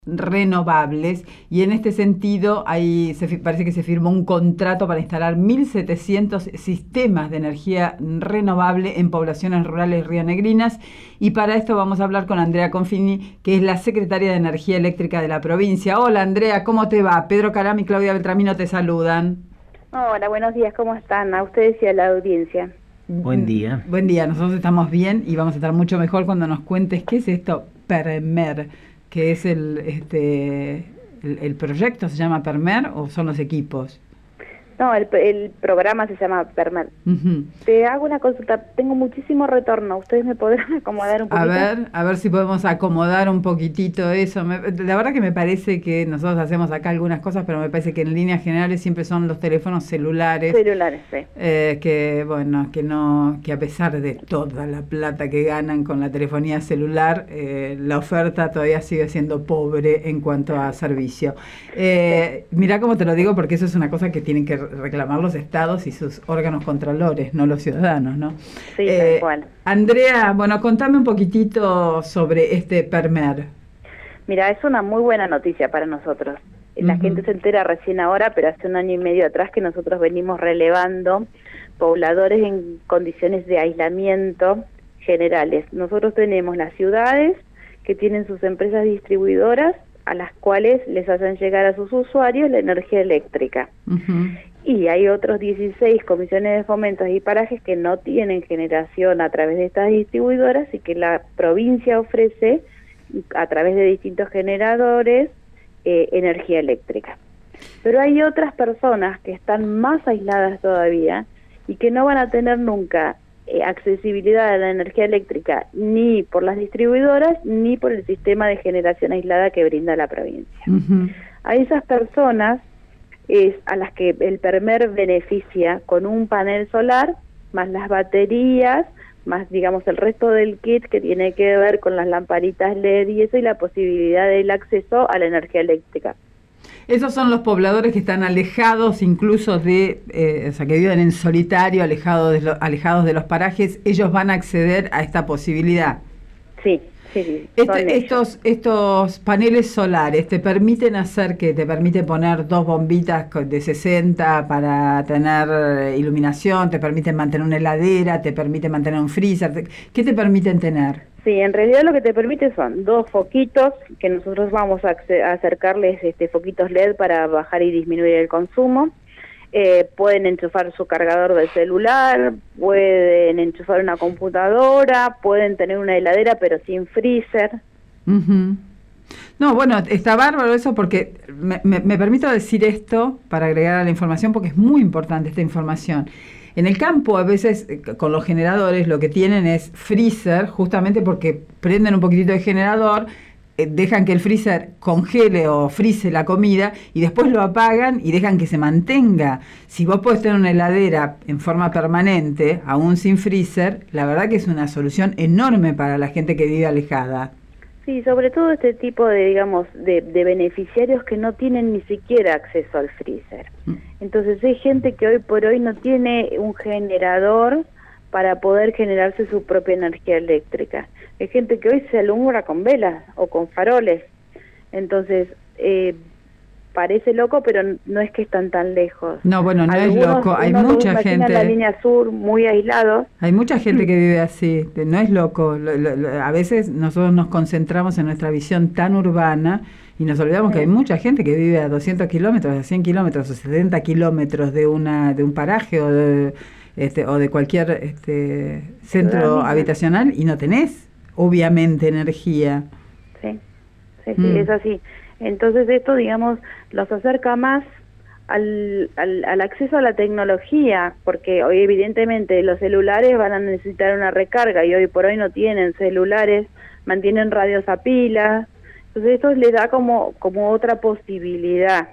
renovables, y en este sentido parece que se firmó un contrato para instalar 1.700 sistemas de energía renovable en poblaciones rurales rionegrinas, y para esto vamos a hablar con Andrea Confini, que es la secretaria de Energía Eléctrica de la provincia. Hola Andrea, ¿cómo te va? Pedro Caram y Claudia Beltramino te saludan. Hola, buenos días, ¿cómo están? A ustedes y a la audiencia. Buen día. Buen día, nosotros estamos bien y vamos a estar mucho mejor cuando nos cuentes qué es esto PERMER, que es el proyecto. ¿Se llama PERMER o son los equipos? No, el programa se llama PERMER. Te hago una consulta, tengo muchísimo retorno, ¿ustedes me podrán acomodar un poquito? A ver si podemos acomodar un poquitito eso. La verdad que me parece que nosotros hacemos acá algunas cosas, pero me parece que en líneas generales siempre son los teléfonos celulares. Celulares, sí. Que a pesar de toda la plata que ganan con la telefonía celular, la oferta todavía sigue siendo pobre en cuanto a servicio. Mirá cómo te lo digo, porque eso es una cosa que tienen que reclamar los estados y sus órganos controladores, no los ciudadanos, ¿no? Sí, tal cual. Andrea, bueno, contame un poquitito sobre este PERMER. Mira, es una muy buena noticia para nosotros. La gente se entera recién ahora, pero hace 1 año y medio atrás que nosotros venimos relevando pobladores en condiciones de aislamiento generales. Nosotros tenemos las ciudades que tienen sus empresas distribuidoras a las cuales les hacen llegar a sus usuarios la energía eléctrica. Y hay otros 16 comisiones de fomentos y parajes que no tienen generación a través de estas distribuidoras y que la provincia ofrece a través de distintos generadores energía eléctrica. Pero hay otras personas que están más aisladas todavía y que no van a tener nunca accesibilidad a la energía eléctrica ni por las distribuidoras ni por el sistema de generación aislada que brinda la provincia. A esas personas es a las que el PERMER beneficia con un panel solar, más las baterías, más digamos el resto del kit que tiene que ver con las lamparitas LED y eso, y la posibilidad del acceso a la energía eléctrica. Esos son los pobladores que están alejados incluso de, o sea, que viven en solitario, alejados de los parajes. Ellos van a acceder a esta posibilidad. Sí. Sí, estos paneles solares te permiten te permite poner 2 bombitas de 60 para tener iluminación, te permiten mantener una heladera, te permiten mantener un freezer. ¿Qué te permiten tener? Sí, en realidad lo que te permite son 2 foquitos que nosotros vamos a acercarles foquitos LED para bajar y disminuir el consumo. Pueden enchufar su cargador del celular, pueden enchufar una computadora, pueden tener una heladera pero sin freezer. No, bueno, está bárbaro eso, porque me permito decir esto para agregar a la información, porque es muy importante esta información. En el campo a veces con los generadores lo que tienen es freezer, justamente porque prenden un poquitito de generador, dejan que el freezer congele o frise la comida y después lo apagan y dejan que se mantenga. Si vos podés tener una heladera en forma permanente, aún sin freezer, la verdad que es una solución enorme para la gente que vive alejada. Sí, sobre todo este tipo de, digamos, de beneficiarios que no tienen ni siquiera acceso al freezer. Entonces hay gente que hoy por hoy no tiene un generador para poder generarse su propia energía eléctrica. Hay gente que hoy se alumbra con velas o con faroles. Entonces, parece loco, pero no es que están tan lejos. No, bueno, no es loco. Hay mucha gente. En la línea sur, muy aislados. Hay mucha gente que vive así. No es loco. A veces nosotros nos concentramos en nuestra visión tan urbana y nos olvidamos que hay mucha gente que vive a 200 kilómetros, a 100 kilómetros o 70 kilómetros de un paraje o de cualquier centro habitacional y no tenés, obviamente, energía. Sí, es así. Entonces esto, digamos, los acerca más al acceso a la tecnología, porque hoy evidentemente los celulares van a necesitar una recarga y hoy por hoy no tienen celulares, mantienen radios a pila, entonces esto les da como otra posibilidad.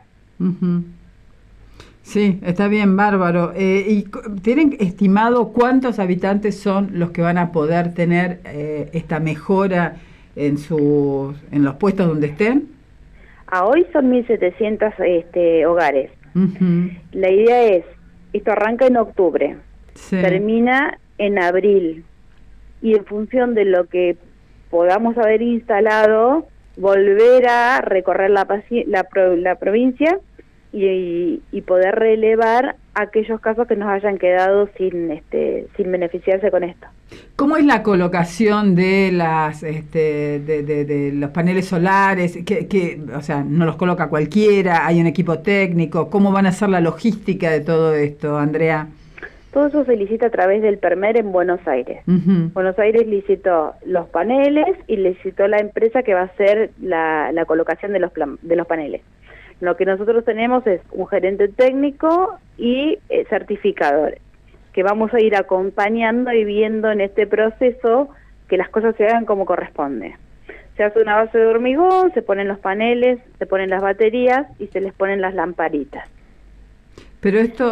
Sí, está bien, bárbaro. ¿Y tienen estimado cuántos habitantes son los que van a poder tener esta mejora en los puestos donde estén? A hoy son 1.700 hogares. La idea es, esto arranca en octubre, termina en abril, y en función de lo que podamos haber instalado, volver a recorrer la provincia y poder relevar aquellos casos que nos hayan quedado sin beneficiarse con esto. ¿Cómo es la colocación de las de los paneles solares? O sea, no los coloca cualquiera, hay un equipo técnico. ¿Cómo van a ser la logística de todo esto, Andrea? Todo eso se licita a través del PERMER en Buenos Aires. Uh-huh. Buenos Aires licitó los paneles y licitó la empresa que va a hacer la colocación de los paneles. Lo que nosotros tenemos es un gerente técnico y certificadores, que vamos a ir acompañando y viendo en este proceso que las cosas se hagan como corresponde. Se hace una base de hormigón, se ponen los paneles, se ponen las baterías y se les ponen las lamparitas. Pero esto,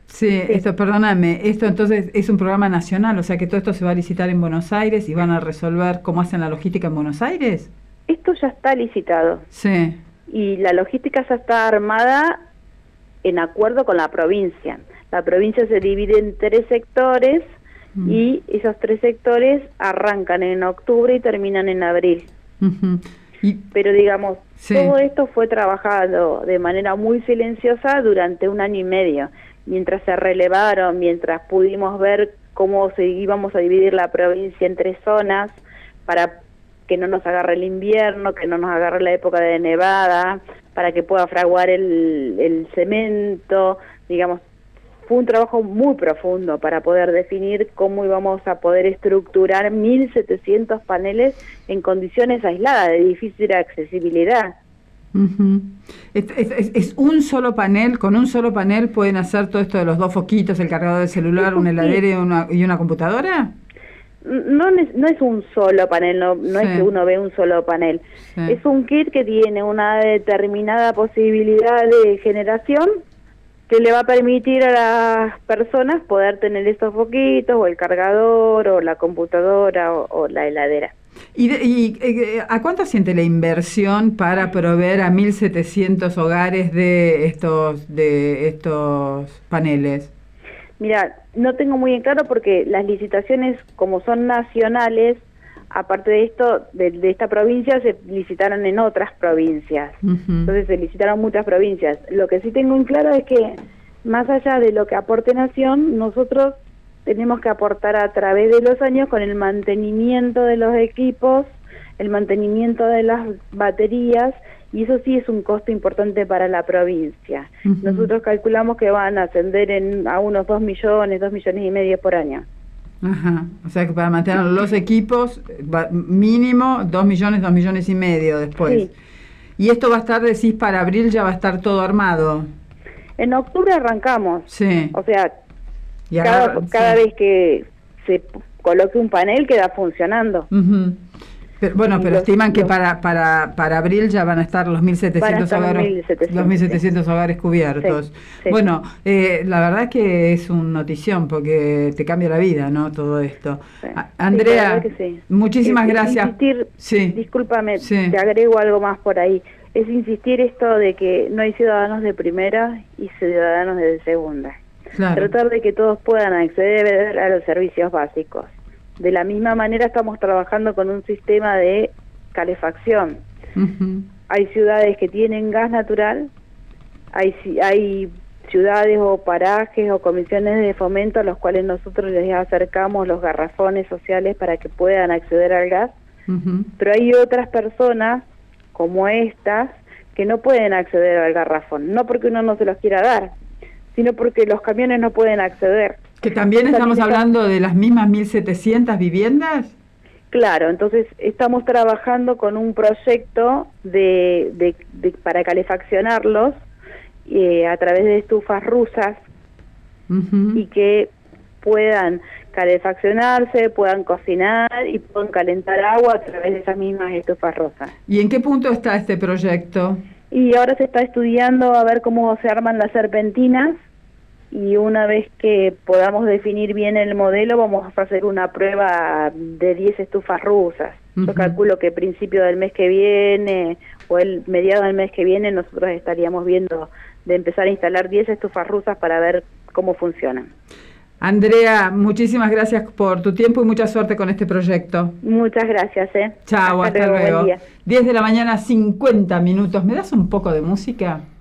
perdóname, esto entonces es un programa nacional, o sea que todo esto se va a licitar en Buenos Aires y van a resolver cómo hacen la logística en Buenos Aires. Esto ya está licitado. Sí. Y la logística ya está armada en acuerdo con la provincia. La provincia se divide en 3 sectores y esos 3 sectores arrancan en octubre y terminan en abril. Uh-huh. Pero digamos, todo esto fue trabajado de manera muy silenciosa durante 1 año y medio, mientras se relevaron, mientras pudimos ver cómo íbamos a dividir la provincia en 3 zonas para que no nos agarre el invierno, que no nos agarre la época de nevada, para que pueda fraguar el cemento, digamos. Fue un trabajo muy profundo para poder definir cómo íbamos a poder estructurar 1.700 paneles en condiciones aisladas, de difícil accesibilidad. Uh-huh. ¿Es un solo panel? ¿Con un solo panel pueden hacer todo esto de los 2 foquitos, el cargador del celular, una heladera y una computadora? No es un solo panel, no es que uno ve un solo panel. Sí. Es un kit que tiene una determinada posibilidad de generación que le va a permitir a las personas poder tener estos foquitos, o el cargador, o la computadora, o la heladera. ¿Y a cuánto asciende la inversión para proveer a 1.700 hogares de estos paneles? Mira, no tengo muy en claro porque las licitaciones, como son nacionales, aparte de esto, de esta provincia, se licitaron en otras provincias. Uh-huh. Entonces se licitaron muchas provincias. Lo que sí tengo en claro es que, más allá de lo que aporte Nación, nosotros tenemos que aportar a través de los años con el mantenimiento de los equipos, el mantenimiento de las baterías, y eso sí es un costo importante para la provincia. Uh-huh. Nosotros calculamos que van a ascender a unos 2 millones, 2 millones y medio por año. Ajá, o sea que para mantener los equipos mínimo 2 millones, 2 millones y medio después. Sí. Y esto va a estar, decís, para abril ya va a estar todo armado. En octubre arrancamos. Sí. O sea, cada vez que se coloque un panel queda funcionando. Uh-huh. Pero estiman que para abril ya van a estar los 1.700 hogares, 1.700 hogares cubiertos. Sí. Bueno, la verdad es que es una notición porque te cambia la vida, ¿no? Todo esto. Sí. Andrea, muchísimas gracias. Discúlpame, te agrego algo más por ahí. Es insistir esto de que no hay ciudadanos de primera y ciudadanos de segunda. Claro. Tratar de que todos puedan acceder a los servicios básicos. De la misma manera estamos trabajando con un sistema de calefacción. Uh-huh. Hay ciudades que tienen gas natural, hay ciudades o parajes o comisiones de fomento a los cuales nosotros les acercamos los garrafones sociales para que puedan acceder al gas. Uh-huh. Pero hay otras personas, como estas, que no pueden acceder al garrafón, no porque uno no se los quiera dar, sino porque los camiones no pueden acceder. ¿Que también estamos hablando de las mismas 1.700 viviendas? Claro, entonces estamos trabajando con un proyecto para calefaccionarlos a través de estufas rusas. Uh-huh. Y que puedan calefaccionarse, puedan cocinar y puedan calentar agua a través de esas mismas estufas rusas. ¿Y en qué punto está este proyecto? Y ahora se está estudiando a ver cómo se arman las serpentinas. Y una vez que podamos definir bien el modelo, vamos a hacer una prueba de 10 estufas rusas. Uh-huh. Yo calculo que principio del mes que viene o el mediado del mes que viene nosotros estaríamos viendo de empezar a instalar 10 estufas rusas para ver cómo funcionan. Andrea, muchísimas gracias por tu tiempo y mucha suerte con este proyecto. Muchas gracias. Chao, hasta luego. Buen día. 10 de la mañana, 50 minutos. ¿Me das un poco de música?